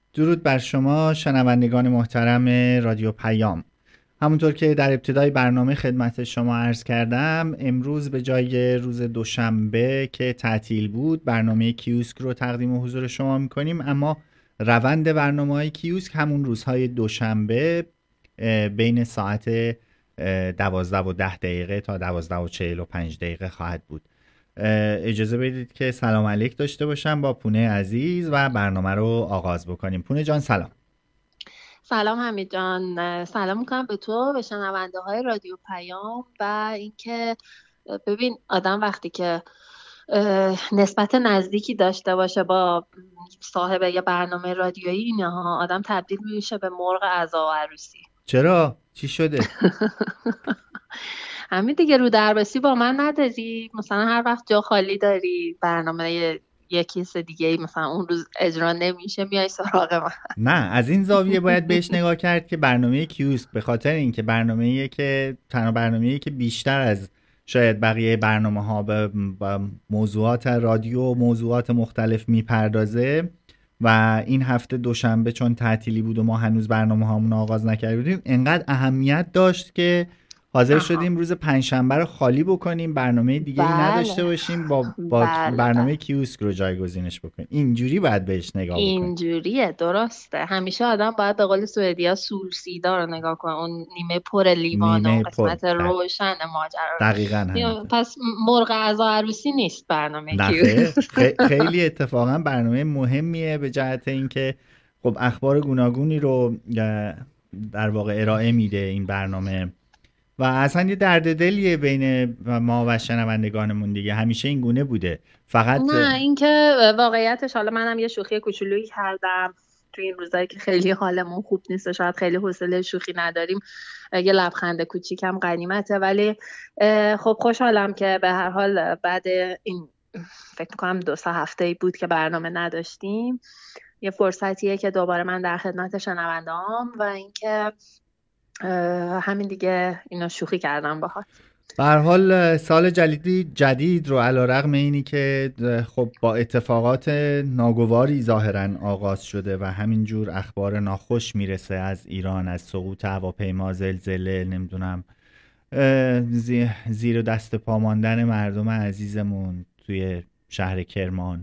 درود بر شما شنوندگان محترم رادیو پیام. همونطور که در ابتدای برنامه خدمت شما عرض کردم، امروز به جای روز دوشنبه که تعطیل بود برنامه کیوسک رو تقدیم حضور شما میکنیم، اما روند برنامه‌های کیوسک همون روزهای دوشنبه بین ساعت 12:10 تا 12:45 خواهد بود. اجازه بدید که سلام علیک داشته باشم با پونه عزیز و برنامه رو آغاز بکنیم. پونه جان سلام. سلام حمید جان، سلام میکنم به تو، به شنونده های رادیو پیام. و اینکه ببین آدم وقتی که نسبت نزدیکی داشته باشه با صاحب یه برنامه رادیویی، اینها آدم تبدیل میشه به مرغ عزا و عروسی. چرا؟ چی شده؟ همین دیگه، رو دربسی با من نداری؟ مثلا هر وقت جا خالی داری برنامه یه کیس دیگه ای مثلا اون روز اجرا نمیشه، میای سراغ من. نه، از این زاویه باید بهش نگاه کرد که برنامه کیوسک به خاطر اینکه برنامه‌ایه که تنها برنامه‌ایه که بیشتر از شاید بقیه برنامه‌ها به موضوعات رادیو و موضوعات مختلف میپردازه و این هفته دوشنبه چون تعطیلی بود و ما هنوز برنامه‌هامون آغاز نکرده بودیم، انقدر اهمیت داشت که حاضر آها، شدیم روز پنجشنبه رو خالی بکنیم، برنامه دیگه ای نداشته بله باشیم، با بله برنامه بله، کیوسک رو جایگزینش بکنیم. اینجوری باید بهش نگاه بکنیم. اینجوریه، درسته. همیشه آدم باید به قول سوئدیا سولسیدا رو نگاه کنه، اون نیمه پر لیوان و اون نیمه پر قسمت روشن ماجرا رو. دقیقا همینطور. پس مرغ عزا عروسی نیست برنامه نه کیو. خیر، خیلی اتفاقا برنامه مهمیه به جهت اینکه خب اخبار گوناگونی رو در واقع ارائه میده این برنامه و اصلا یه درد دلیه بین ما و شنوندگانمون دیگه، همیشه این گونه بوده. فقط نه، اینکه واقعیتش، حالا منم یه شوخی کوچولویی کردم تو این روزایی که خیلی حالمون خوب نیست و شاید خیلی حوصله شوخی نداریم، یه لبخند کوچیکم غنیمته. ولی خب خوشحالم که به هر حال بعد این فکر میکنم 2-3 هفته بود که برنامه نداشتیم، یه فرصتیه که دوباره من در خدمت شنونده‌ام و اینکه همین دیگه، اینا شوخی کردم باهات. به هر حال سال جدید رو علیرغم اینی که خب با اتفاقات ناگواری ظاهرا آغاز شده و همینجور اخبار ناخوش میرسه از ایران، از سقوط هواپیما، زلزله، نمیدونم زیر دست پا ماندن مردم عزیزمون توی شهر کرمان،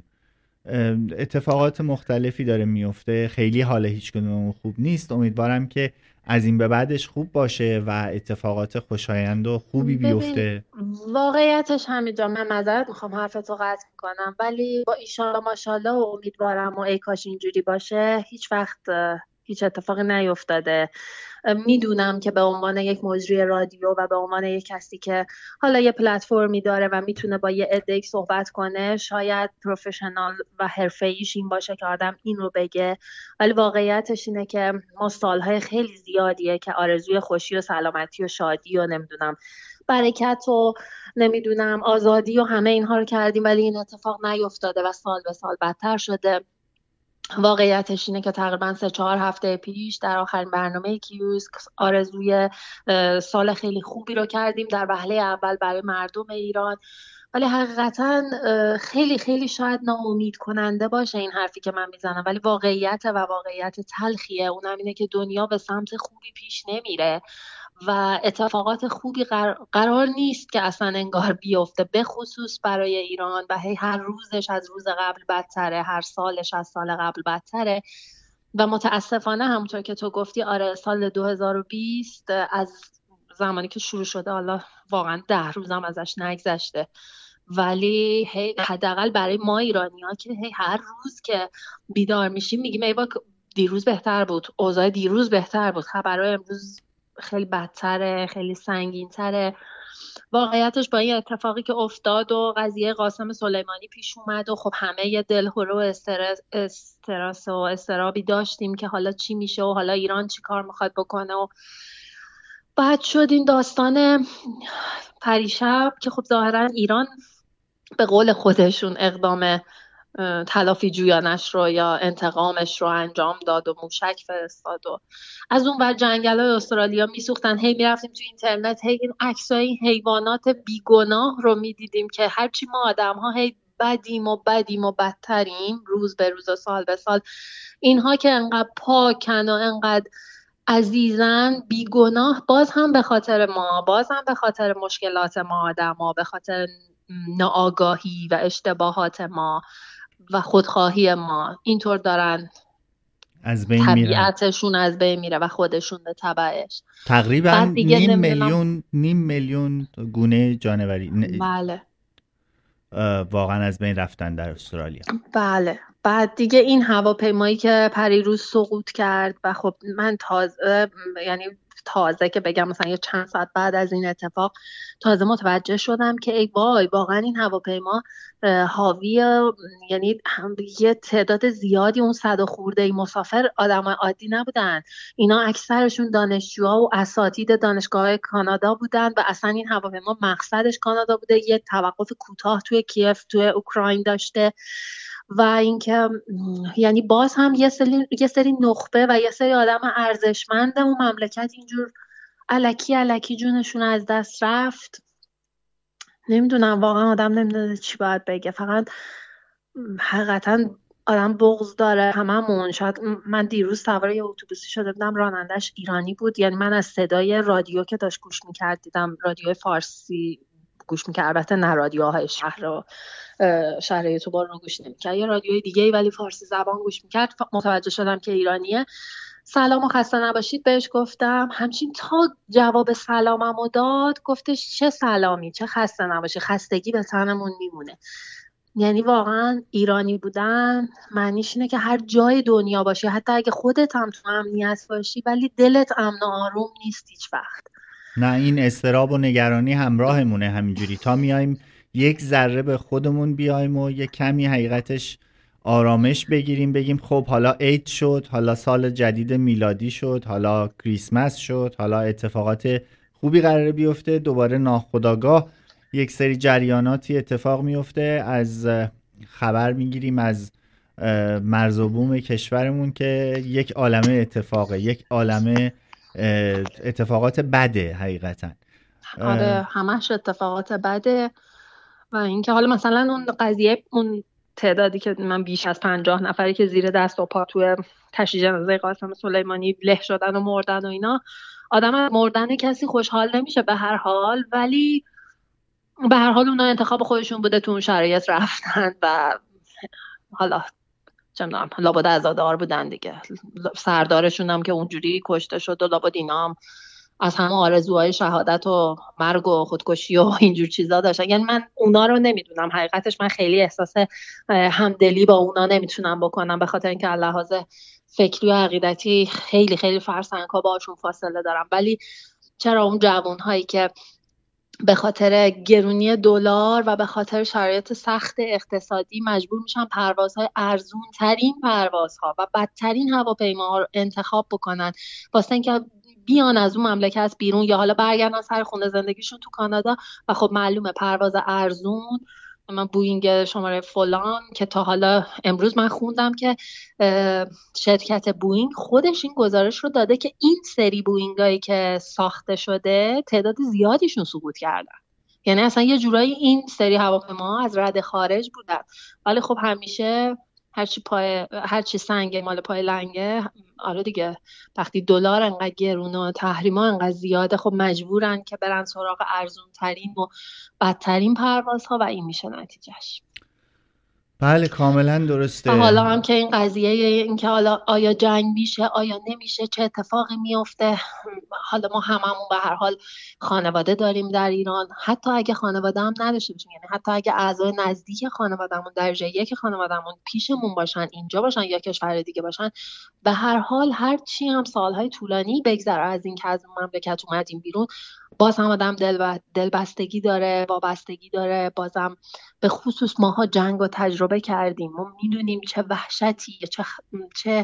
اتفاقات مختلفی داره میفته. خیلی حال هیچ کدوممون خوب نیست. امیدوارم که از این به بعدش خوب باشه و اتفاقات خوشایند و خوبی ببین، بیفته. واقعیتش همینجا من معذرت میخوام حرفتو قطع میکنم، ولی با ایشالله ماشالله و امیدوارم و ای کاش اینجوری باشه، هیچ وقت هیچ اتفاقی نیفتاده. میدونم که به عنوان یک مجری رادیو و به عنوان یک کسی که حالا یه پلتفرمی داره و میتونه با یه عده‌ای صحبت کنه، شاید پروفشنال و حرفه‌ایش این باشه که آدم این رو بگه، ولی واقعیتش اینه که ما سالهای خیلی زیادیه که آرزوی خوشی و سلامتی و شادی و نمیدونم برکت و نمیدونم آزادی و همه اینها رو کردیم، ولی این اتفاق نیفتاده و سال به سال بدتر شده. واقعیتش اینه که تقریبا 3-4 هفته پیش در آخرین برنامه کیوسک آرزوی سال خیلی خوبی رو کردیم در وهله اول برای مردم ایران، ولی حقیقتا خیلی خیلی شاید ناامید کننده باشه این حرفی که من میزنم، ولی واقعیت و واقعیت تلخیه. اونم اینه که دنیا به سمت خوبی پیش نمیره و اتفاقات خوبی قرار نیست که اصلا انگار بیفته، به خصوص برای ایران، و هی هر روزش از روز قبل بدتره، هر سالش از سال قبل بدتره. و متاسفانه همونطور که تو گفتی، آره، سال 2020 از زمانی که شروع شده حالا واقعا 10 روزم ازش نگذشته، ولی هی حداقل برای ما ایرانی ها که هی هر روز که بیدار میشیم میگیم ای بابا دیروز بهتر بود، اوضاع دیروز بهتر بود، خبرهای امروز خیلی بدتره، خیلی سنگین‌تره. واقعیتش با این اتفاقی که افتاد و قضیه قاسم سلیمانی پیش اومد و خب همه یه دلهره و استرس و استرابی داشتیم که حالا چی میشه و حالا ایران چی کار میخواد بکنه، و بعد شد این داستان پریشب که خب ظاهرا ایران به قول خودشون اقدام تلافی جویانش رو یا انتقامش رو انجام داد و موشک فرستاد و از اون ور جنگل های استرالیا میسوختن. هی میرفتیم تو اینترنت، هی این عکسای این حیوانات بیگناه رو میدیدیم که هرچی ما آدم ها هی بدیم و بدتریم روز به روز و سال به سال. اینها که انقدر پاکن و انقدر عزیزن بیگناه، باز هم به خاطر ما، باز هم به خاطر مشکلات ما آدما، به خاطر ناآگاهی و اشتباهات ما و خودخواهی ما اینطور دارن از بین میرن، طبیعتشون از بین میره و خودشون به تبعش. تقریبا نیم میلیون گونه جانوری بله واقعا از بین رفتن در استرالیا. بله. بعد دیگه این هواپیمایی که پریروز سقوط کرد و خب من تازه که بگم مثلا یه چند ساعت بعد از این اتفاق تازه متوجه شدم که ای وای، واقعا این هواپیما حاوی یعنی یه تعداد زیادی اون 100 خورده ای مسافر آدمای عادی نبودن. اینا اکثرشون دانشجوها و اساتید دانشگاه کانادا بودن و اصلا این هواپیما مقصدش کانادا بوده. یه توقف کوتاه توی کیف توی اوکراین داشته و اینکه یعنی باز هم یه سری نخبه و یه سری آدم ارزشمند اون مملکت اینجور الکی جونشون از دست رفت. نمیدونم واقعا آدم نمیدونه چی باید بگه. فقط حقیقتا آدم بغض داره هممون. شاید من دیروز سوار یه اتوبوسی شده بودم، رانندش ایرانی بود، یعنی من از صدای رادیو که داشت گوش میکرد دیدم رادیو فارسی گوش میکرد، البته نه رادیوهای شهر یوتیوبر رو گوش نمیکرد، یه رادیوی دیگه ولی فارسی زبان گوش میکرد. متوجه شدم که ایرانیه. سلام و خسته نباشید بهش گفتم، همچین تا جواب سلاممو داد گفتش چه سلامی چه خسته نباشی، خستگی به تنمون میمونه. یعنی واقعا ایرانی بودن معنیش اینه که هر جای دنیا باشی، حتی اگه خودت هم تو امنیت باشی ولی دلت امن و آروم نیست هیچ وقت. نه، این اضطراب و نگرانی همراهمونه همینجوری تا میایم یک ذره به خودمون بیایم و یک کمی حقیقتش آرامش بگیریم، بگیم خب حالا عید شد، حالا سال جدید میلادی شد، حالا کریسمس شد، حالا اتفاقات خوبی قراره بیفته، دوباره ناخودآگاه یک سری جریاناتی اتفاق میفته، از خبر میگیریم از مرز و بوم کشورمون که یک عالمه اتفاقه، یک عالمه اتفاقات بده حقیقتا. آره همش اتفاقات بده. و اینکه حالا مثلا اون قضیه، اون تعدادی که من بیش از 50 نفری که زیر دست و پا توی تشییع جنازه قاسم سلیمانی له شدن و مردن و اینا، آدم از مردن کسی خوشحال نمیشه به هر حال، ولی به هر حال اونا انتخاب خودشون بوده تو اون شرایط رفتن و حالا چه می‌دونم لابد عزادار بودن دیگه. سردارشون هم که اونجوری کشته شد و لابد اینا هم از همه آرزوهای شهادت و مرگ و خودکشی و اینجور چیزا داشتن. یعنی من اونا رو نمیدونم، حقیقتش من خیلی احساس همدلی با اونا نمیتونم بکنم، به خاطر اینکه لحاظ فکری و عقیدتی خیلی خیلی فرسنگ‌ها باشون فاصله دارم. ولی چرا اون جوان‌هایی که به خاطر گرونی دلار و به خاطر شرایط سخت اقتصادی مجبور میشن پروازهای ارزون ترین پروازها و بدترین هواپیماها رو انتخاب بکنن واسه اینکه بیان از اون مملکت بیرون یا حالا برگردن سر خونه زندگیشون تو کانادا. و خب معلومه پرواز ارزون، من بوینگ شماره فلان که تا حالا امروز من خوندم که شرکت بوینگ خودش این گزارش رو داده که این سری بوینگایی که ساخته شده تعداد زیادیشون سقوط کردن. یعنی اصلا یه جورایی این سری هواپیماها از رده خارج بودن. ولی خب همیشه هرچی سنگ مال پای لنگه. آره دیگه، وقتی دلار انقدر گرونه و تحریما انقدر زیاده، خب مجبورن که برن سراغ ارزون ترین و بدترین پروازها و این میشه نتیجهش. بله کاملا درسته. حالا هم که این قضیه این که حالا آیا جنگ میشه آیا نمیشه، چه اتفاقی میفته، حالا ما هممون به هر حال خانواده داریم در ایران، حتی اگه خانواده هم نداشته باشیم، یعنی حتی اگه اعضای نزدیک خانوادهمون درجه یک خانوادهمون پیشمون باشن، اینجا باشن یا کشور دیگه باشن، به هر حال هر چی هم سالهای طولانی بگذره از این که از اون مملکت اومدیم بیرون، باز هم آدم دلبستگی داره، وابستگی داره. بازم به خصوص ماها جنگ رو تجربه کردیم، ما میدونیم چه وحشتی، چه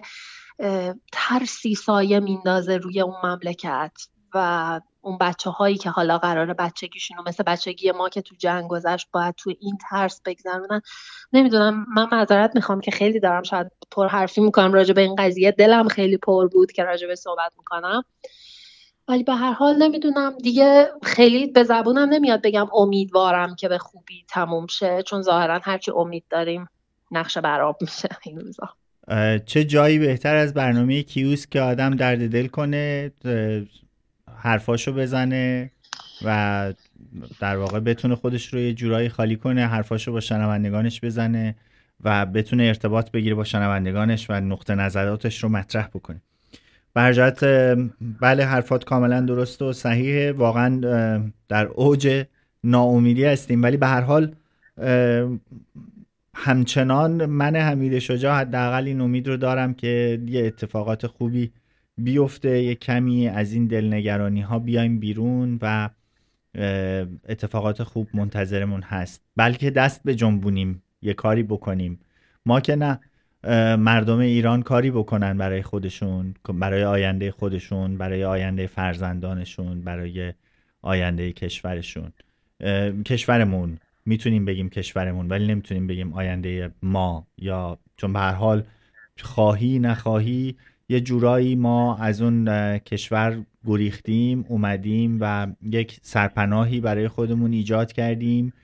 ترسی سایه میندازه روی اون مملکت و اون بچه هایی که حالا قراره بچگیشون رو مثل بچگی ما که تو جنگ گذشت باید تو این ترس بگذرونن. نمیدونم، من معذرت میخوام که خیلی دارم شاید پر حرفی میکنم راجع به این قضیه، دلم خیلی پر بود که راجع به صحبت میکنم، ولی به هر حال نمیدونم دیگه، خیلی به زبونم نمیاد بگم امیدوارم که به خوبی تموم شه، چون ظاهرا هرچی امید داریم نقشه برآب میشه این روزا. چه جایی بهتر از برنامه کیوسک که آدم درد دل کنه، حرفاشو بزنه و در واقع بتونه خودش رو یه جورایی خالی کنه، حرفاشو با شنوندگانش بزنه و بتونه ارتباط بگیره با شنوندگانش و نقطه نظراتش رو مطرح بکنه. برجت بله، حرفات کاملا درست و صحیحه. واقعا در اوج ناامیدی هستیم، ولی به هر حال همچنان من حمید شجاع حداقل این امید رو دارم که یه اتفاقات خوبی بیفته، یه کمی از این دلنگرانی ها بیایم بیرون و اتفاقات خوب منتظرمون هست. بلکه دست به جنبونیم، یه کاری بکنیم. ما که نه، مردم ایران کاری بکنن برای خودشون، برای آینده خودشون، برای آینده فرزندانشون، برای آینده کشورشون، کشورمون. میتونیم بگیم کشورمون ولی نمیتونیم بگیم آینده ما، یا چون به هر حال خواهی نخواهی یه جورایی ما از اون کشور گریختیم، اومدیم و یک سرپناهی برای خودمون ایجاد کردیم،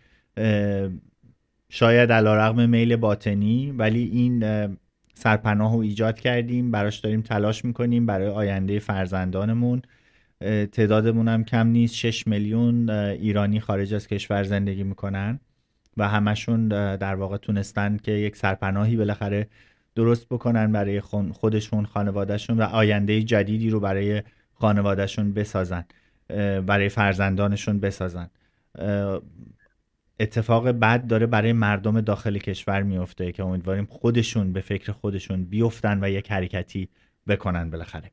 شاید علیرغم میل باطنی، ولی این سرپناه رو ایجاد کردیم، براش داریم تلاش میکنیم برای آینده فرزندانمون. تعدادمون هم کم نیست، 6 میلیون ایرانی خارج از کشور زندگی میکنن و همشون در واقع تونستن که یک سرپناهی بالاخره درست بکنن برای خودشون، خانوادهشون و آینده جدیدی رو برای خانوادهشون بسازن، برای فرزندانشون بسازن. اتفاق بد داره برای مردم داخل کشور میفته که امیدواریم خودشون به فکر خودشون بیفتن و یک حرکتی بکنن بالاخره.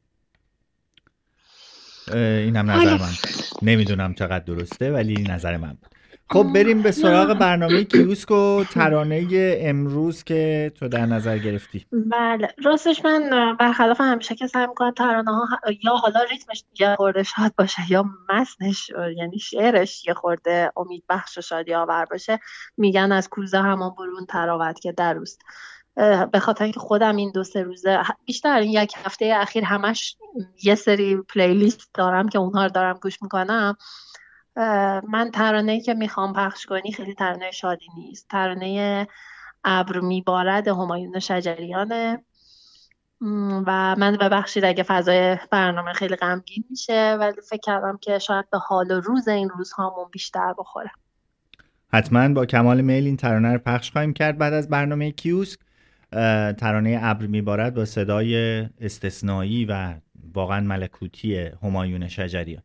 این هم نظر من، نمیدونم چقدر درسته ولی نظر من بود. خب بریم به سراغ برنامه کیوسک و ترانه امروز که تو در نظر گرفتی. بله، راستش من برخلاف همیشه که سعی میکنم ترانه ها یا حالا ریتمش یه خورده شاد باشه یا متنش یعنی شعرش یه خورده امید بخش و شادی آور باشه، میگن از کوزه همان برون تراوت که در روست. به خاطر اینکه خودم این 2-3 روزه بیشتر این یک هفته اخیر همش یه سری پلیلیست دارم که اونها رو دارم گوش میکنم. من ترانه‌ای که میخوام پخش کنی خیلی ترانه شادی نیست، ترانه ابر میبارد همایون شجریانه و من ببخشید اگه فضای برنامه خیلی غمگین میشه، ولی فکر کردم که شاید به حال و روز این روزهامون بیشتر بخوره. حتما با کمال میل این ترانه رو پخش خواهیم کرد بعد از برنامه کیوسک. ترانه ابر میبارد با صدای استثنایی و واقعا ملکوتی همایون شجریان.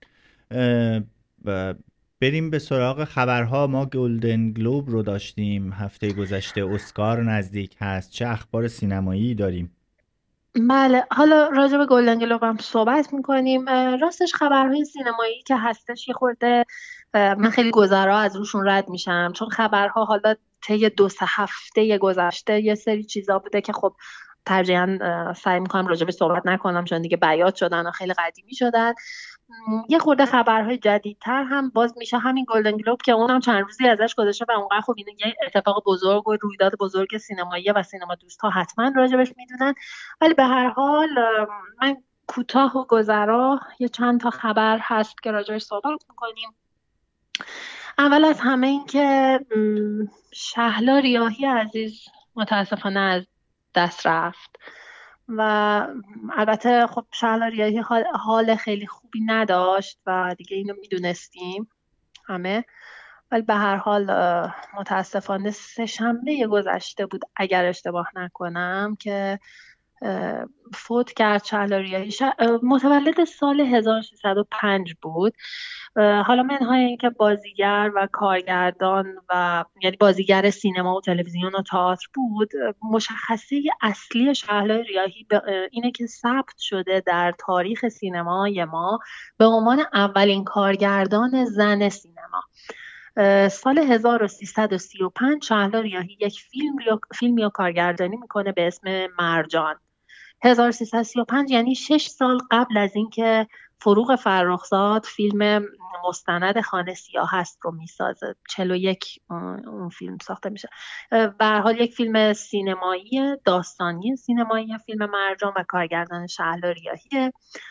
بریم به سراغ خبرها. ما گلدن گلوب رو داشتیم هفته گذشته، اسکار نزدیک هست، چه اخبار سینمایی داریم؟ بله، حالا راجع به گلدن گلوب هم صحبت میکنیم. راستش خبرهای سینمایی که هستش یه خورده من خیلی گذرا از روشون رد میشم، چون خبرها حالا طی 2-3 هفته گذشته یه سری چیزا بوده که خب ترجیحاً سعی میکنم راجع به صحبت نکنم چون دیگه بیاد شدن و خیلی قدیمی شدن. یه خورده خبرهای جدیدتر هم باز میشه همین گلدن گلوب که اونم چند روزی ازش گذشته و اونقدر خب اینه یه اتفاق بزرگ و رویداد بزرگ سینمایی و سینما دوست ها حتما راجبش میدونن، ولی به هر حال من کوتاه و گذرا یه چند تا خبر هست که راجبش صحبت میکنیم. اول از همه این که شهلا ریاحی عزیز متاسفانه از دست رفت و البته خب شهلا ریاحی حال خیلی خوبی نداشت و دیگه اینو میدونستیم همه، ولی به هر حال متاسفانه 3 شنبه گذشته بود اگر اشتباه نکنم که فوت کرد شهلا ریاحی. متولد سال 1305 بود. حالا منهای اینکه بازیگر و کارگردان و یعنی بازیگر سینما و تلویزیون و تئاتر بود، مشخصه اصلی شهلا ریاحی اینه که ثبت شده در تاریخ سینمای ما به عنوان اولین کارگردان زن سینما. سال 1335 شهلا ریاحی یک فیلمی رو کارگردانی میکنه به اسم مرجان. 1335 یعنی 6 سال قبل از اینکه فروغ فرخزاد فیلم مستند خانه سیاه هست رو میسازه. 41 اون فیلم ساخته میشه. به هر حال یک فیلم سینمایی داستانی سینمایی فیلم مرجان و کارگردان شهلا ریاحیه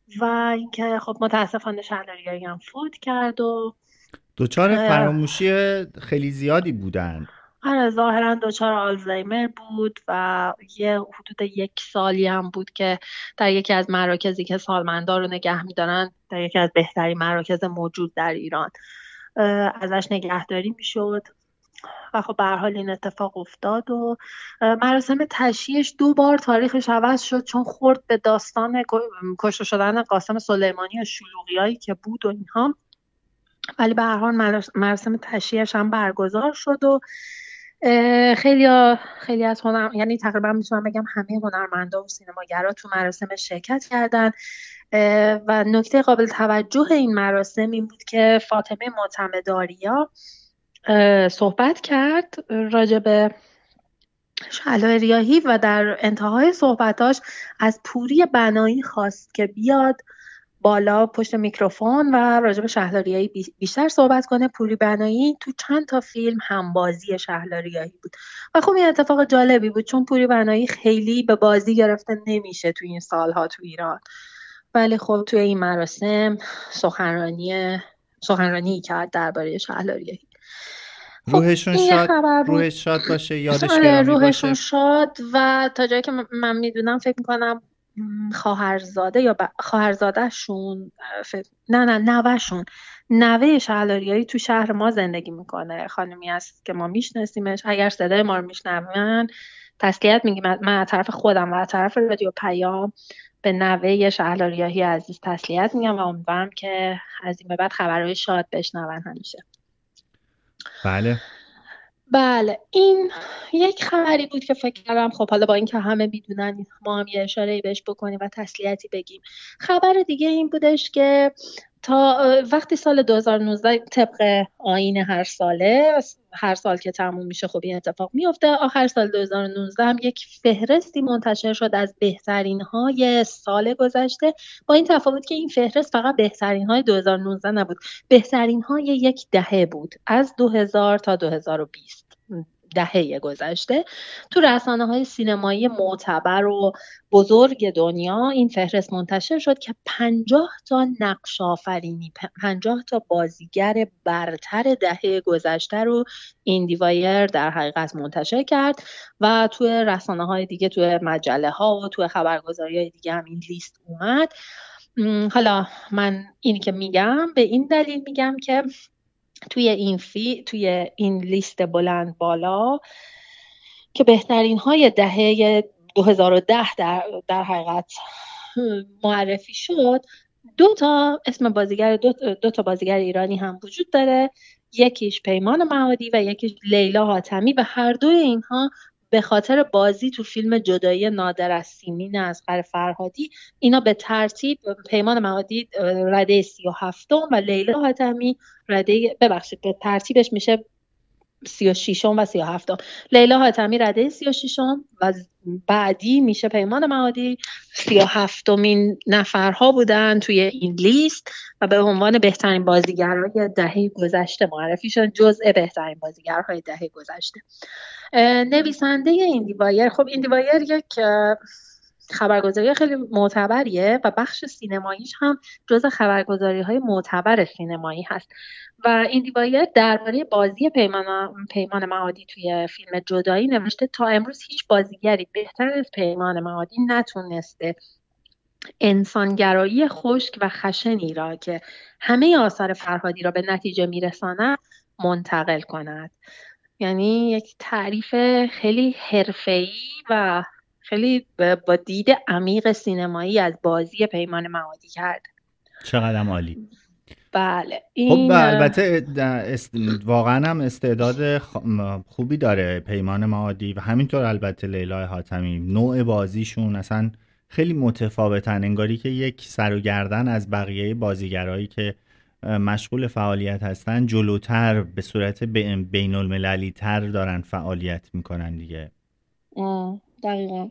و اینکه خب متاسفانه شهریاری هم فوت کرد و دچار فراموشی خیلی زیادی بودند. آره ظاهرا دچار آلزایمر بود و یه حدود 1 سالی هم بود که در یکی از مراکزی که سالمندان رو نگه می‌دارن، در یکی از بهترین مراکز موجود در ایران، ازش نگهداری میشد و خب به هر حال این اتفاق افتاد و مراسم تشییعش 2 بار تاریخش عوض شد چون خورد به داستان کشته شدن قاسم سلیمانی و شلوغیایی که بود و اینها، ولی به هر حال مراسم تشییعش هم برگزار شد و خیلی از یعنی تقریبا میتونم بگم همه هنرمندا و سینماگرا تو مراسم شرکت کردن و نکته قابل توجه این مراسم این بود که فاطمه معتمدآریا صحبت کرد راجع به شعلای ریاحی و در انتهای صحبتاش از پوری بنایی خواست که بیاد بالا پشت میکروفون و راجع به شهلا ریاحی بیشتر صحبت کنه. پوری بنایی تو چند تا فیلم همبازی شهلا ریاحی بود و خب این اتفاق جالبی بود چون پوری بنایی خیلی به بازی گرفته نمیشه تو این سالها تو ایران، ولی خب توی این مراسم سخنرانی کرد درباره شهلا ریاحی. روحش شاد باشه، یادش گرامی باشه. روحشون شاد و تا جایی که من میدونم فکر میکنم خواهرزاده یا خواهرزادهشون نوهشون، نوه شهلا ریاحی تو شهر ما زندگی میکنه، خانمی هست که ما میشناسیمش. اگر صدای ما رو میشنون تسلیت میگیم من از طرف خودم و از طرف رادیو پیام به نوه شهلا ریاحی عزیز تسلیت میگم و امیدوارم که از این به بعد خبرهای شاد بشنون همیشه. بله این یک خبری بود که فکر کردم خب حالا با اینکه همه میدونن ما هم یه اشاره‌ای بهش بکنیم و تسلیتی بگیم. خبر دیگه این بودش که تا وقتی سال 2019 طبق آیین هر سال که تموم میشه خب این اتفاق میفته، آخر سال 2019 هم یک فهرستی منتشر شد از بهترین های سال گذشته، با این تفاوت که این فهرست فقط بهترین های 2019 نبود، بهترین های یک دهه بود، از 2000 تا 2020 دهه گذشته. تو رسانه‌های سینمایی معتبر و بزرگ دنیا این فهرست منتشر شد که 50 تا نقش آفرینی، 50 تا بازیگر برتر دهه گذشته رو ایندی‌وایر در حقیقت منتشر کرد و تو رسانه‌های دیگه، تو مجله‌ها و تو خبرگزاری‌های دیگه هم این لیست اومد. حالا من اینی که میگم به این دلیل میگم که توی این لیست بلند بالا که بهترین های دهه 2010 در حقیقت معرفی شد، 2 تا اسم بازیگر دو تا بازیگر ایرانی هم وجود داره، یکیش پیمان معادی و یکیش لیلا حاتمی و هر دوی اینها به خاطر بازی تو فیلم جدایی نادر از سیمین اصغر فرهادی اینا به ترتیب، پیمان معادی رده 37 و لیلا حاتمی به ترتیبش میشه 36 و 37. لیلا حاتمی رده 36 و بعدی میشه پیمان معادی 37مین نفرها بودن توی این لیست و به عنوان بهترین بازیگرای دهه گذشته معرفی شدن، جزء بهترین بازیگرهای دهه گذشته. نویسنده ایندی‌وایر، خب ایندی‌وایر یک خبرگزاری خیلی معتبریه و بخش سینماییش هم جزء خبرگزاری‌های معتبر سینمایی هست و ایندی‌وایر درباره بازی پیمان معادی توی فیلم جدایی نوشته تا امروز هیچ بازیگری بهتر از پیمان معادی نتونسته انسانگرایی خشک و خشنی را که همه آثار فرهادی را به نتیجه میرساند منتقل کند. یعنی یک تعریف خیلی حرفه‌ای و خیلی با دید عمیق سینمایی از بازی پیمان معادی کرد. چقدر عالی. بله خب البته واقعا هم استعداد خوبی داره پیمان معادی و همینطور البته لیلا حاتمی. نوع بازیشون اصلا خیلی متفاوتن، انگاری که یک سر و گردن از بقیه بازیگرایی که مشغول فعالیت هستن جلوتر به صورت بین المللی تر دارن فعالیت میکنن دیگه. دقیقا.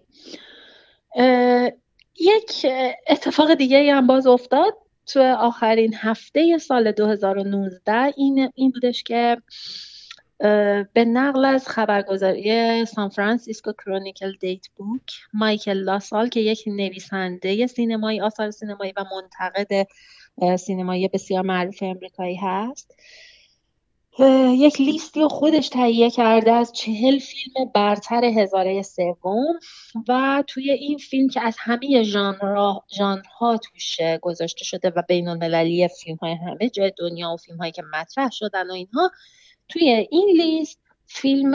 یک اتفاق دیگه هم باز افتاد تو آخرین هفته سال 2019 این بودش که به نقل از خبرگزاری سان فرانسیسکو کرونیکل دیت بوک، مایکل لاسال که یک نویسنده سینمایی، آثار سینمایی و منتقد سینمایی بسیار معروف امریکایی هست، یک لیستی خودش تهیه کرده از 40 فیلم برتر هزاره سوم و توی این فیلم که از همه ژانرها توش گذاشته شده و بین المللی فیلم های همه جای دنیا و فیلم هایی که مطرح شدن و اینها، توی این لیست فیلم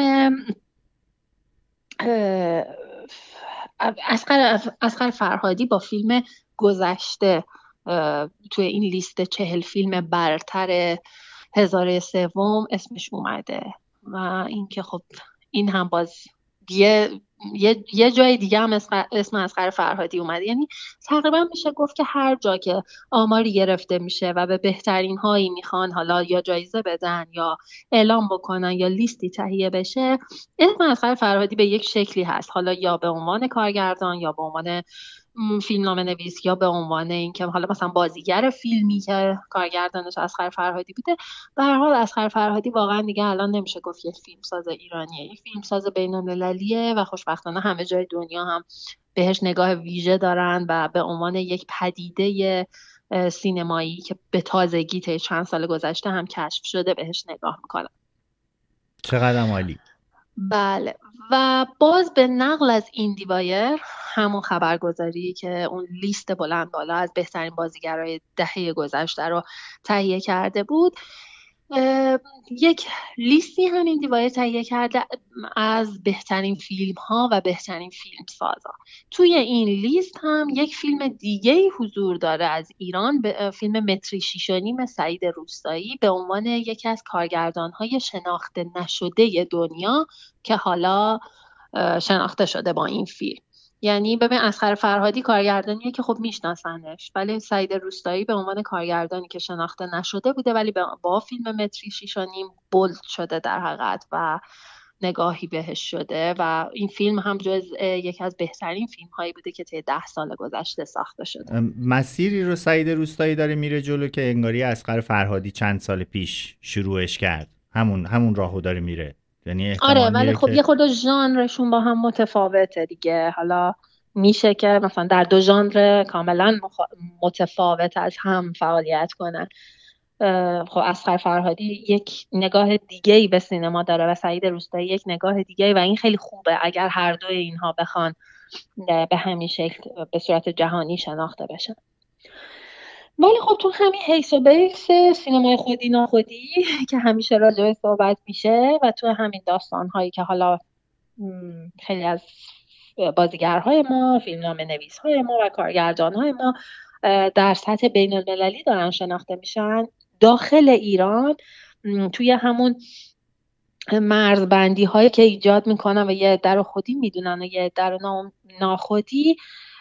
اصغر فرهادی با فیلم گذشته توی این لیست 40 فیلم برتر هزاره سوم اسمش اومده و این که خب این هم باز یه جای دیگه هم اسم اصغر فرهادی اومده. یعنی تقریبا میشه گفت که هر جا که آماری گرفته میشه و به بهترین هایی میخوان حالا یا جایزه بدن یا اعلام بکنن یا لیستی تهیه بشه، اسم اصغر فرهادی به یک شکلی هست، حالا یا به عنوان کارگردان یا به عنوان فیلمنامه نویس یا به عنوان اینکه حالا مثلا بازیگر فیلمی که کارگردانش اصغر فرهادی بوده. به هر حال اصغر فرهادی واقعا دیگه الان نمیشه گفت یک فیلمساز ایرانیه، یک فیلمساز بین‌المللیه و خوشبختانه همه جای دنیا هم بهش نگاه ویژه دارن و به عنوان یک پدیده سینمایی که به تازگی طی چند سال گذشته هم کشف شده بهش نگاه میکنن. چقدر عالی. بله، و باز به نقل از ایندی وایر، همون خبرگزاری که اون لیست بلند بالا از بهترین بازیگرای دهه گذشته رو تهیه کرده بود، یک لیستی هم ایندی وایر تهیه کرده از بهترین فیلم ها و بهترین فیلم سازا. توی این لیست هم یک فیلم دیگه حضور داره از ایران، فیلم متری 6.5 سعید روستایی به عنوان یکی از کارگردان‌های شناخته نشده دنیا که حالا شناخته شده با این فیلم. یعنی ببین اصغر فرهادی کارگردانیه که خب میشناسنش، ولی سعید روستایی به عنوان کارگردانی که شناخته نشده بوده ولی با فیلم متری 6.5 بولد شده در حقیقت و نگاهی بهش شده و این فیلم هم جز یکی از بهترین فیلم هایی بوده که طی 10 سال گذشته ساخته شده. مسیری رو سعید روستایی داره میره جلو که انگاری اصغر فرهادی چند سال پیش شروعش کرد، همون راهو داره میره. یعنی آره، ولی خب یه خورده ژانرشون با هم متفاوته دیگه. حالا میشه که مثلا در دو ژانر کاملا متفاوت از هم فعالیت کنن. خب اصغر فرهادی یک نگاه دیگه‌ای به سینما داره و سعید روستایی یک نگاه دیگه‌ای و این خیلی خوبه اگر هر دوی اینها بخوان به همین شکل به صورت جهانی شناخته بشن. ولی خب تو همین حیث و بیس سینمای خودی ناخودی که همیشه راجع به صحبت میشه و تو همین داستان‌هایی که حالا خیلی از بازیگرهای ما، فیلمنامه نویس‌های ما و کارگردان‌های ما در سطح بین‌المللی دارن شناخته میشن، داخل ایران توی همون مرزبندی هایی که ایجاد میکنن و یه عده رو خودی میدونن و یه عده رو ناخودی،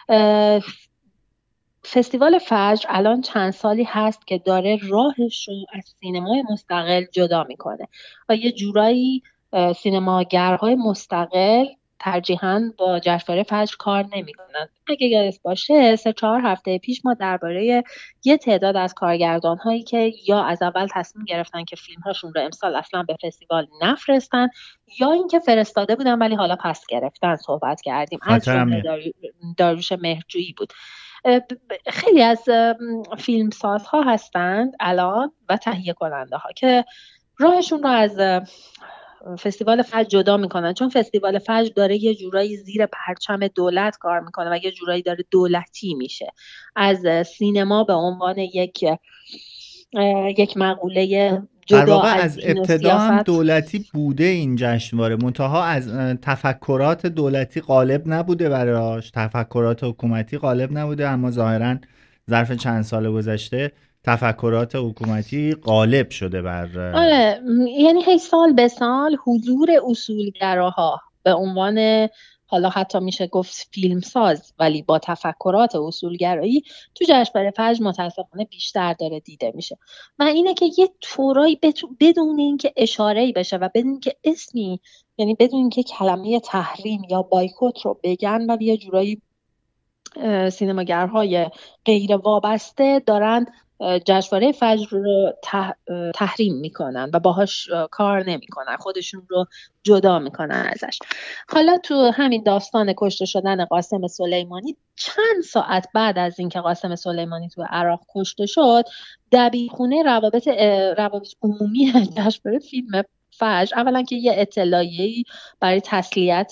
فستیوال فجر الان چند سالی هست که داره راهش رو از سینمای مستقل جدا میکنه و یه جورایی سینماگرهای مستقل ترجیحاً با جشنواره فجر کار نمی‌کنن. اگه یادت باشه 3-4 هفته پیش ما درباره یه تعداد از کارگردان‌هایی که یا از اول تصمیم گرفتن که فیلم‌هاشون رو امسال اصلا به فستیوال نفرستن یا اینکه فرستاده بودن ولی حالا پس گرفتن صحبت کردیم. از جمله داریوش مهرجویی بود. خیلی از فیلمسازها هستند الان و تهیه کننده ها که راهشون رو از فستیوال فجر جدا میکنن، چون فستیوال فجر داره یه جورایی زیر پرچم دولت کار میکنه و یه جورایی داره دولتی میشه. از سینما به عنوان یک مقوله جدا از ابتدا هم دولتی بوده این جشنواره، منتها از تفکرات دولتی غالب نبوده براش، تفکرات حکومتی غالب نبوده، اما ظاهرا ظرف چند سال گذشته تفکرات حکومتی غالب شده بر یعنی هی سال به سال حضور اصولگراها به عنوان حالا حتی میشه گفت فیلمساز ولی با تفکرات اصولگرایی تو جشنواره فجر متاسفانه بیشتر داره دیده میشه و اینه که یه طورایی بدون اینکه اشاره‌ای بشه و بدون اینکه اسمی، یعنی بدون اینکه کلمه تحریم یا بایکوت رو بگن، و یه جورایی سینماگرهای غیر وابسته دارن جشنواره فجر رو تحریم میکنن و باهاش کار نمیکنن، خودشون رو جدا میکنن ازش. حالا تو همین داستان کشته شدن قاسم سلیمانی، چند ساعت بعد از اینکه قاسم سلیمانی تو عراق کشته شد، دبیرخونه روابط عمومی جشنواره فیلم فجر اولا که یه اطلاعیه‌ای برای تسلیت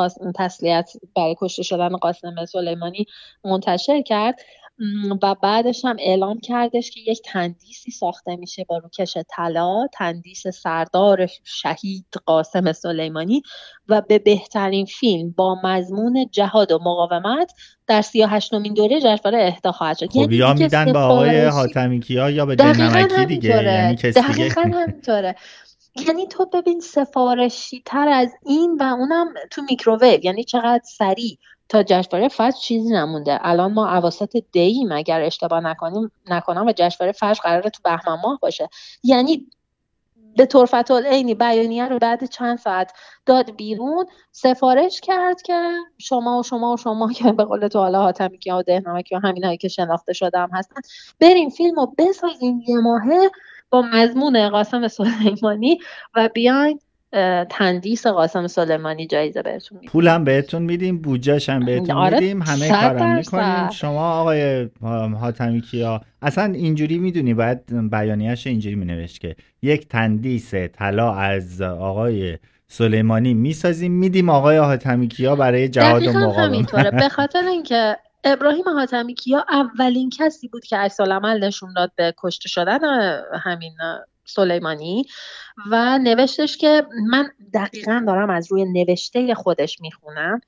برای کشته شدن قاسم سلیمانی منتشر کرد و بعدش هم اعلام کردش که یک تندیسی ساخته میشه با روکش طلا، تندیس سردار شهید قاسم سلیمانی و به بهترین فیلم با مضمون جهاد و مقاومت در 38مین دوره جشنواره اهدا خواهد شد. خب یا میدن با آقای حاتمی کیا یا به دلنمکی دیگه، یعنی کسی دیگه. دقیقاً همینطوره. یعنی تو ببین سفارشی تر از این و اونم تو میکروویو، یعنی چقدر سریع. تا جشنواره فجر چیزی نمونده. الان ما اواسط دیم اگر اشتباه نکنم و جشنواره فجر قراره تو بهمن ماه باشه. یعنی به طرفت العینی بیانیه رو بعد چند ساعت داد بیرون، سفارش کرد که شما که به قول تو حالا حاتمی کیا و دهنمکی و همینایی که شناخته شده هم هستن، بریم فیلمو بسازین یه ماهه با مضمون قاسم سلیمانی و بیاین تندیس قاسم سلیمانی جایزه بهتون میدیم، پولم بهتون میدیم، بودجه‌ش هم بهتون میدیم، همه کارم میکنیم. شما آقای حاتمی کیا اصلا اینجوری میدونی باید بیانیه‌اش اینجوری مینوشت که یک تندیس طلا از آقای سلیمانی میسازیم میدیم آقای حاتمی کیا برای جهاد و مقاومت. همینطوره. به خاطر اینکه ابراهیم حاتمی کیا اولین کسی بود که عکس‌العمل نشون داد به کشته شدن همین سلیمانی و نوشتش که من دقیقاً دارم از روی نوشته خودش میخونم،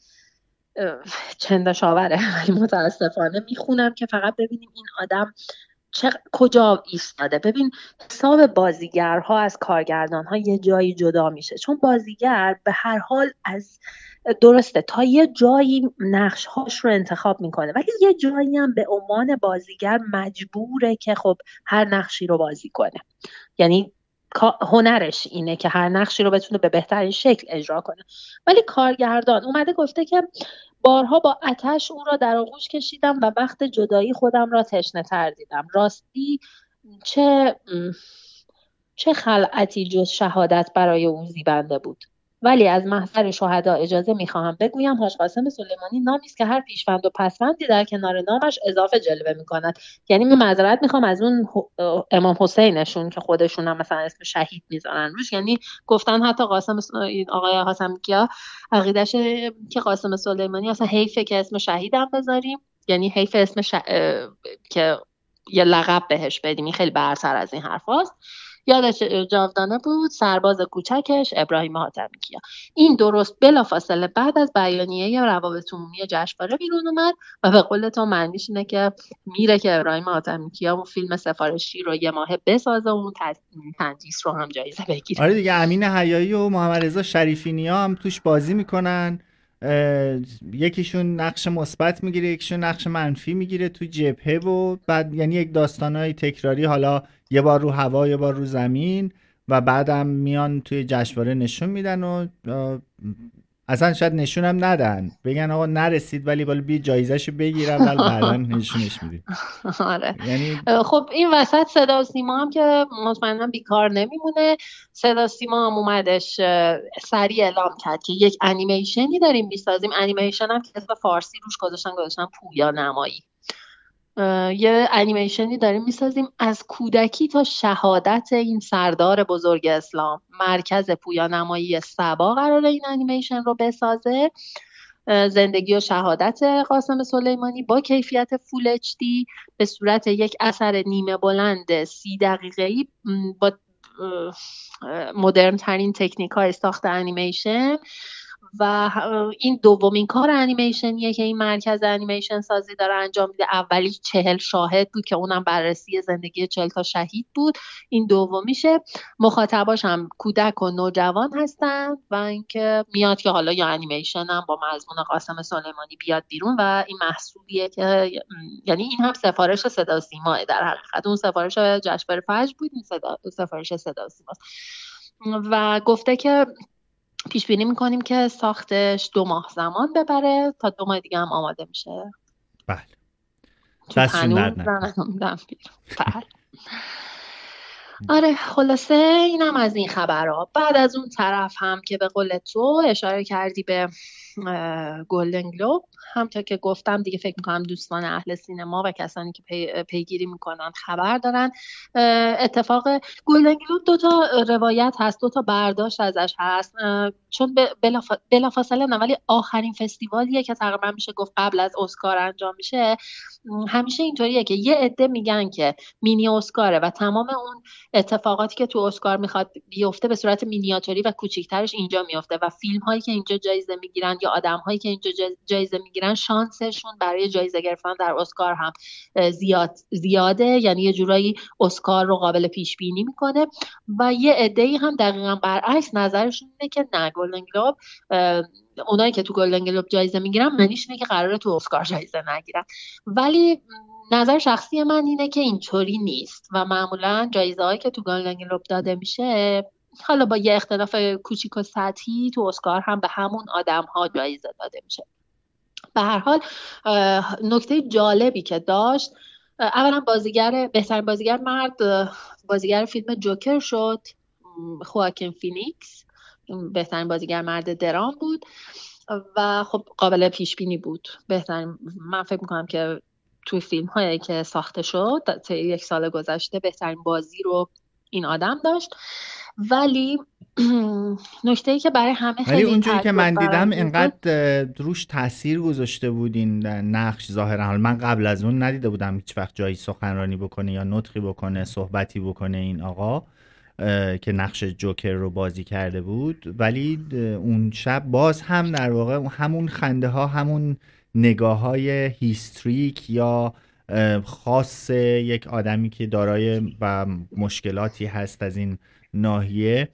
چندشاوره ولی متاسفانه میخونم که فقط ببینیم این آدم کجا ایستاده. ببین حساب بازیگرها از کارگردانها یه جایی جدا میشه، چون بازیگر به هر حال از درسته تا یه جایی نقشهاش رو انتخاب میکنه ولی یه جایی هم به عنوان بازیگر مجبوره که خب هر نقشی رو بازی کنه. یعنی هنرش اینه که هر نقشی رو بتونه به بهترین شکل اجرا کنه. ولی کارگردان اومده گفته که بارها با آتش او را در آغوش کشیدم و وقت جدایی خودم را تشنه تر دیدم. راستی چه خلعتی جز شهادت برای او زیبنده بود. ولی از محضر شهدا اجازه میخواهم بگویم حاج قاسم سلیمانی نامی است که هر پیشوند و پسوندی در کنار نامش اضافه جلوه میکند. یعنی من معذرت میخوام از اون امام حسینشون که خودشون هم مثلا اسم شهید میذارن روش. یعنی گفتن حتی آقای حاتمی کیا عقیدشه که قاسم سلیمانی اصلا حیفه که اسم شهیدم بذاریم، یعنی حیف اسم که یه لقب بهش بدیم. این خیلی برتر از این حرف هاست. یادش جاودانه بود سرباز کوچکش ابراهیم حاتمی کیا. این درست بلافاصله بعد از بیانیه روابط عمومی جشنواره بیرون اومد و به قول تو معنیش اینه که میره که ابراهیم حاتمی کیا اون فیلم سفارشی رو یه ماه بسازه و اون تندیس رو هم جایزه بگیره. آره دیگه، امین حیایی و محمد رضا شریفینیا هم توش بازی میکنن، یکیشون نقش مثبت میگیره یکیشون نقش منفی میگیره تو جبهه و بعد یعنی یک داستانای تکراری، حالا یه بار رو هوا یه بار رو زمین و بعدم میان توی جشنواره نشون میدن و اصلا شاید نشون هم ندن، بگن آقا نرسید ولی بی جایزه‌شو بگیرن ولی بعداً نشونش میدیم. آره. یعنی خب این وسط صدا و سیما هم که مطمئنا بیکار نمیمونه. صدا و سیما هم اومدش سریع اعلام کرد که یک انیمیشنی داریم میسازیم. انیمیشن هم که اسم فارسی روش گذاشتن پویا نمایی. یه انیمیشنی داریم میسازیم از کودکی تا شهادت این سردار بزرگ اسلام. مرکز پویا نمایی سبا قراره این انیمیشن رو بسازه. زندگی و شهادت قاسم سلیمانی با کیفیت فول اچ دی به صورت یک اثر نیمه بلند 30 دقیقه‌ای با مدرن ترین تکنیک های ساخت انیمیشن و این دومین کار انیمیشنیه که این مرکز انیمیشن سازی داره انجام میده. اولی 40 شاهد بود که اونم بررسی زندگی 40 تا شهید بود. این دومیشه. مخاطباش هم کودک و نوجوان هستن و اینکه میاد که حالا یا انیمیشن هم با مضمون قاسم سلیمانی بیاد بیرون و این محصولیه که یعنی این هم سفارش صدا و سیماه. در حقیقت اون سفارش جشنواره فجر بود، این سفارش صدا و سیماه. و گفته که پیش بینی میکنیم که ساختش 2 ماه زمان ببره، تا 2 ماه دیگه هم آماده میشه. بله. تو دستشون تنور درد نکنه. میدم بیرون. آره خلاصه اینم از این خبرها. بعد از اون طرف هم که به قول تو اشاره کردی به گلدن گلوب، همونطور که گفتم دیگه فکر میکنم دوستان اهل سینما و کسانی که پیگیری میکنن خبر دارن. اتفاق گلدن گلوب 2 تا روایت هست، 2 تا برداشت ازش هست، چون بلافاصله نه ولی آخرین فستیوالیه که تقریبا میشه گفت قبل از اسکار انجام میشه. همیشه اینطوریه که یه عده میگن که مینی اسکاره و تمام اون اتفاقاتی که تو اسکار میخواد بیفته به صورت مینیاتوری و کوچیکترش اینجا میفته و فیلم هایی که اینجا جایزه میگیرن یا آدم هایی که اینجا جایزه میگیرن شانسشون برای جایزه گرفتن در اسکار هم زیاده، یعنی یه جورایی اسکار رو قابل پیش بینی میکنه. و یه عده‌ای هم دقیقاً برعکس نظرشون اینه که نه، گلدن گلوب، اونایی که تو گلدن گلوب جایزه میگیرن معنیش اینه که قراره تو اسکار جایزه نگیرن. ولی نظر شخصی من اینه که اینطوری نیست و معمولا جایزه هایی که تو گلدن گلوب داده میشه، حالا با یه اختلاف کوچیک و سطحی، تو اسکار هم به همون آدم ها جایزه داده میشه. به هر حال نکته جالبی که داشت، اولا بهترین بازیگر مرد بازیگر فیلم جوکر شد، خواکین فینیکس بهترین بازیگر مرد درام بود و خب قابل پیش بینی بود. من فکر میکنم که توی فیلم هایی که ساخته شد تا 1 سال گذشته بهترین بازی رو این آدم داشت. ولی نکته‌ای که برای همه خیلی اونجوری که من دیدم انقدر روش تاثیر گذاشته بود این نقش ظاهرا، حالا من قبل از اون ندیده بودم هیچ وقت جایی سخنرانی بکنه یا نطقی بکنه، صحبتی بکنه این آقا که نقش جوکر رو بازی کرده بود. ولی اون شب باز هم در واقع همون خنده ها، همون نگاه های هیستریک یا خاص یک آدمی که دارای و مشکلاتی هست از این ناحیه،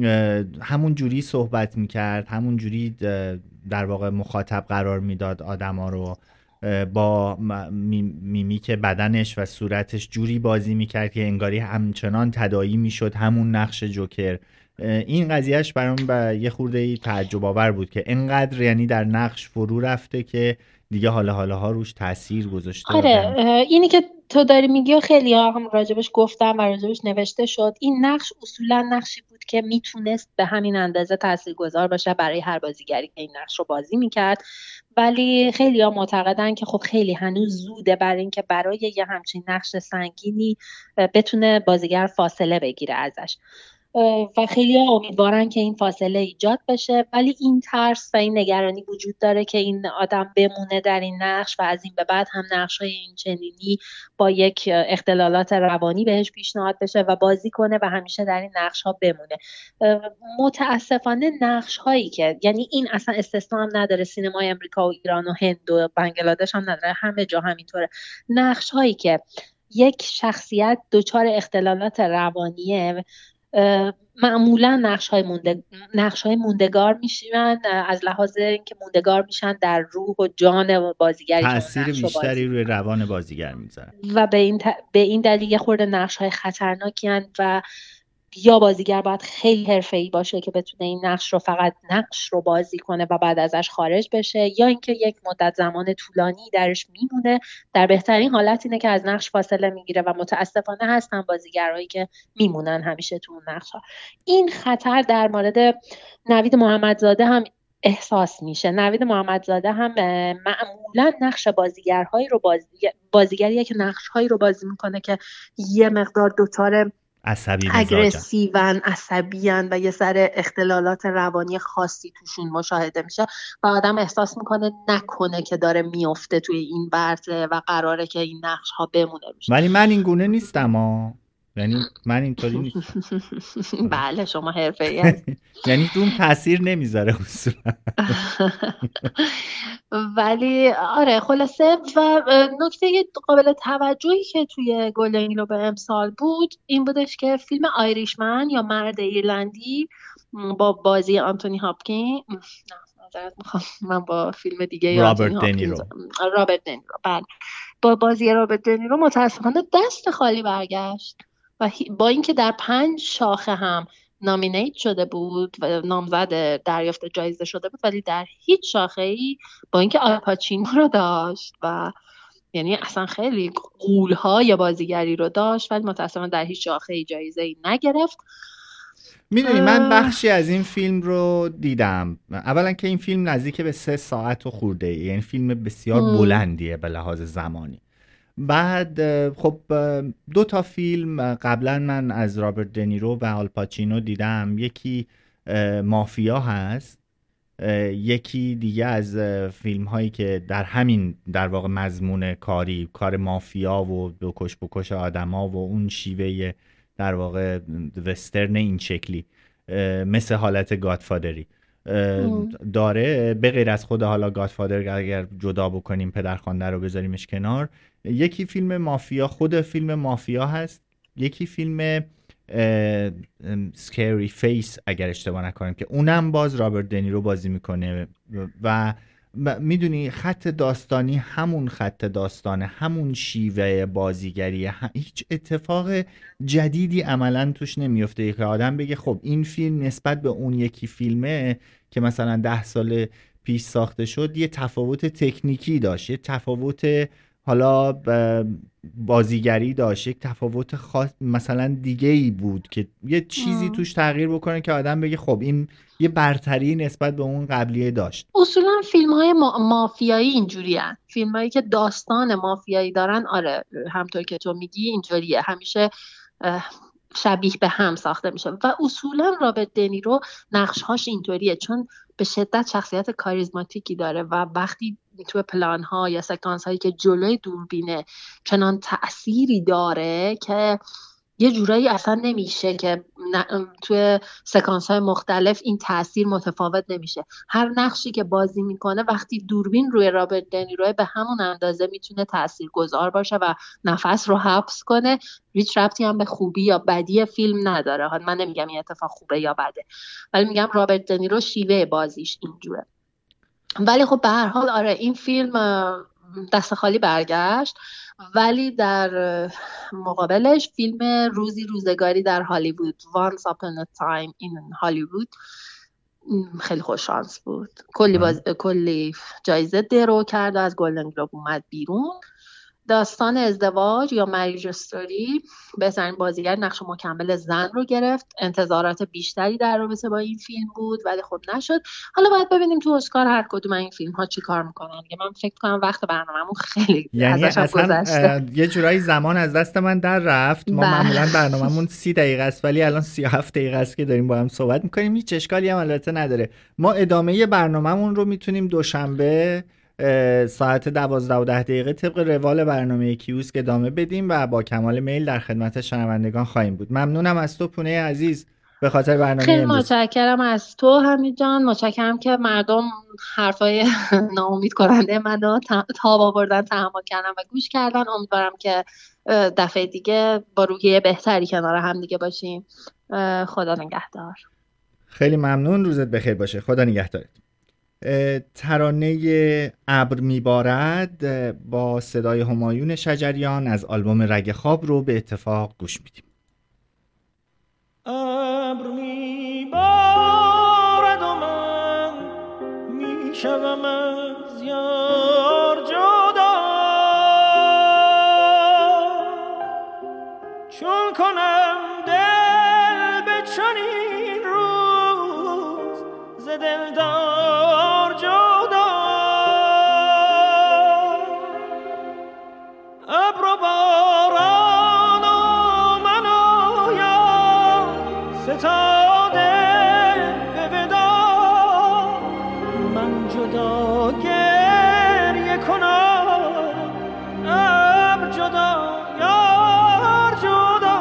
همون جوری صحبت میکرد، همون جوری در واقع مخاطب قرار میداد آدما رو، با میمیک بدنش و صورتش جوری بازی میکرد که انگاری همچنان تداعی میشد همون نقش جوکر. این قضیهش برام یه خورده تعجب آور بود که انقدر یعنی در نقش فرو رفته که دیگه حالا روش تاثیر گذاشته. آره اینی که تو داری میگی خیلی هم راجبش گفتم و راجبش نوشته شد. این نقش اصولا نقشی بود که میتونست به همین اندازه تاثیرگذار باشه برای هر بازیگری که این نقش رو بازی میکرد، ولی خیلی ها معتقدن که خب خیلی هنوز زوده برای اینکه برای یه همچین نقش سنگینی بتونه بازیگر فاصله بگیره ازش و خیلی ها امیدوارن که این فاصله ایجاد بشه. ولی این ترس و این نگرانی وجود داره که این آدم بمونه در این نقش و از این به بعد هم نقش‌های این چنینی با یک اختلالات روانی بهش پیشنهاد بشه و بازی کنه و همیشه در این نقش‌ها بمونه. متاسفانه نقش‌هایی که یعنی این اصلا استثنا هم نداره، سینمای امریکا و ایران و هند و بنگلادش هم نداره، همه جا همینطوره، نقش‌هایی که یک شخصیت دچار اختلالات روانیه معمولا نقش‌های موندگار میشن، از لحاظ اینکه موندگار میشن در روح و جان بازیگری، تأثیر بیشتری روی روان بازیگر میذارن و به این دلیل یه خورده نقش‌های خطرناکی هستند و یا بازیگر باید خیلی حرفه‌ای باشه که بتونه این نقش رو فقط نقش رو بازی کنه و بعد ازش خارج بشه، یا اینکه یک مدت زمان طولانی درش میمونه. در بهترین حالت اینه که از نقش فاصله میگیره و متاسفانه هستن بازیگرایی که میمونن همیشه تو اون نقش‌ها. این خطر در مورد نوید محمدزاده هم احساس میشه. نوید محمدزاده هم معمولا نقش بازیگریه که نقش‌هایی رو بازی میکنه که یه مقدار دچار اگریسیون، عصبیان و یه سر اختلالات روانی خاصی توشون مشاهده میشه و آدم احساس میکنه نکنه که داره میفته توی این ورطه و قراره که این نقش ها بمونه میشه. ولی من این گونه نیستم یعنی من اینطوری نیستم. بله شما حرفه‌ای هستید. یعنی روم تاثیر نمیذاره اصولا. ولی آره خلاصه. و نکته قابل توجهی که توی گلدن گلوب امسال بود این بودش که فیلم آیریشمن یا مرد ایرلندی با بازی آنتونی هاپکینز، من با فیلم دیگه رابرت دنیرو بله، با بازی رابرت دنیرو متاسفانه دست خالی برگشت و با اینکه در 5 شاخه هم نامینیت شده بود و نامزد دریافت جایزه شده بود، ولی در هیچ شاخه‌ای با اینکه آل پاچینو رو داشت و یعنی اصلا خیلی غول‌های بازیگری رو داشت ولی متأسفانه در هیچ شاخه جایزه‌ای نگرفت. میدونی من بخشی از این فیلم رو دیدم. اولا که این فیلم نزدیک به 3 ساعت و خورده، یعنی فیلم بسیار بلندیه به لحاظ زمانی. بعد خب 2 تا فیلم قبلا من از رابرت دنیرو و آلپاچینو دیدم. یکی مافیا هست، یکی دیگه از فیلم هایی که در همین در واقع مضمون کار مافیا و بکش آدم ها و اون شیوه در واقع وسترن این شکلی مثل حالت گادفادری داره، به غیر از خود حالا گادفادر اگر جدا بکنیم پدرخوانده رو بذاریمش کنار. یکی فیلم مافیا، خود فیلم مافیا هست، یکی فیلم سکری فیس اگر اشتباه نکنم که اونم باز رابرت دنیرو بازی میکنه و میدونی خط داستانی همون خط داستانه، همون شیوه بازیگری، هیچ اتفاق جدیدی عملا توش نمیفته که آدم بگه خب این فیلم نسبت به اون یکی فیلمه که مثلا 10 سال پیش ساخته شد یه تفاوت تکنیکی داشت، یه تفاوت حالا بازیگری داشت، یک تفاوت خاص مثلا دیگه ای بود که یه چیزی توش تغییر بکنه که آدم بگه خب این یه برتری نسبت به اون قبلیه داشت. اصولا فیلم های مافیایی اینجوری هن. فیلم هایی که داستان مافیایی دارن آره همطور که تو میگی اینجوریه، همیشه شبیه به هم ساخته میشه و اصولا رابرت دنیرو نقشهاش اینطوریه چون به شدت شخصیت کاریزماتیکی داره و وقتی تو پلان ها یا سکانس هایی که جلوی دوربینه چنان تأثیری داره که یه جورایی اصلا نمیشه که توی سکانس های مختلف این تأثیر متفاوت نمیشه. هر نقشی که بازی میکنه وقتی دوربین روی رابرت دنیرو به همون اندازه میتونه تاثیرگذار باشه و نفس رو حبس کنه. هیچ ربطی هم به خوبی یا بدی فیلم نداره. من نمیگم این اتفاق خوبه یا بده، ولی میگم رابرت دنیرو شیوه بازیش اینجوره. ولی خب به هر حال آره این فیلم دست خالی برگشت، ولی در مقابلش فیلم روزی روزگاری در هالیوود Once Upon a Time in Hollywood خیلی خوش شانس بود، کلی جایزه درو کرد و از گلدن گلوب اومد بیرون. داستان ازدواج یا مریج استوری بهترین بازیگر نقش مکمل زن رو گرفت. انتظارات بیشتری در رابطه با این فیلم بود ولی خب نشد. حالا باید ببینیم تو اسکار هر کدوم این فیلم ها چی کار میکنن. من فکر کنم وقت برنامه‌مون خیلی یعنی ازش گذشته. یه جورایی زمان از دست من در رفت. ما معمولا برنامه‌مون 30 دقیقه است ولی الان 37 دقیقه است که داریم با هم صحبت میکنیم. هیچ اشکالی هم البته نداره. ما ادامه برنامه‌مون رو میتونیم دوشنبه ساعت 12:10 طبق روال برنامه کیوسک ادامه بدیم و با کمال میل در خدمت شنوندگان خواهیم بود. ممنونم از تو پونه عزیز به خاطر برنامه خیلی امروز. متشکرم از تو حمید جان. متشکرم که مردم حرفای ناامید کننده منو تاب آوردن، تحمل کردن و گوش کردن. امیدوارم که دفعه دیگه با روحیه بهتری کنار هم دیگه باشیم. خدا نگهدار. خیلی ممنون، روزت بخیر باشه. خدا نگهدارت. ترانه ابر میبارد با صدای همایون شجریان از آلبوم رگ خواب رو به اتفاق گوش میدیم. ابر میبارد و من میشوم از یار جدا، چون کنم دل به چنین روز ز دلدار جدا. ابر و باران و من و یار ستاده به ودا، من جدا گریه کنم ابر جدا یار جدا.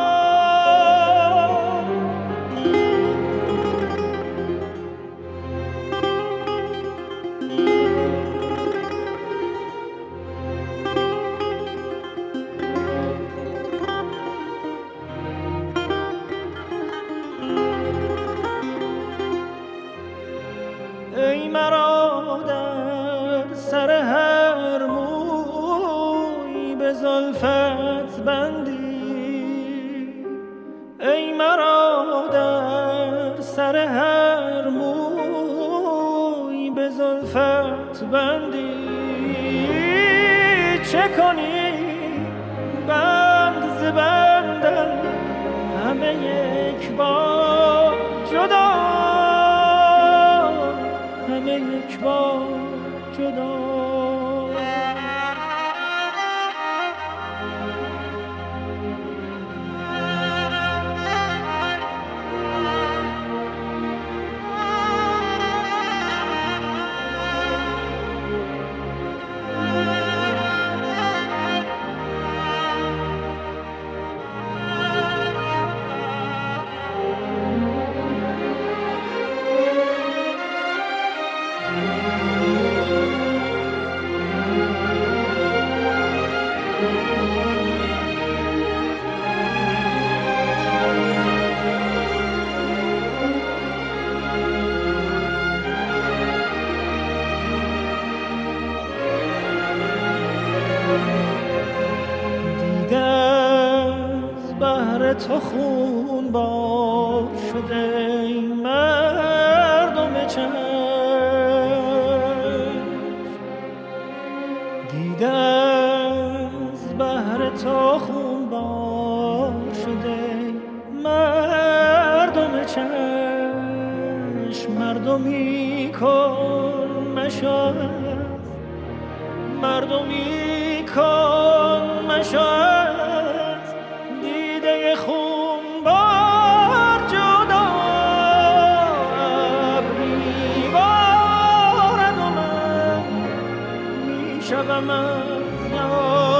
ای مرا در سر هر موی به زلفت بندی، ای مرا در سر هر موی به زلفت بندی، گوشه کنی بند ز بندم همه یک بار جدا، همه یک بار جدا. تو خون بار شده مردم چشم، دیده از بهر تو خون بار شده مردم چشم. مردمی کن مشاهد، مردمی کن مشاهد، دیده خون بار جدا. ابری بارد و من میشوم از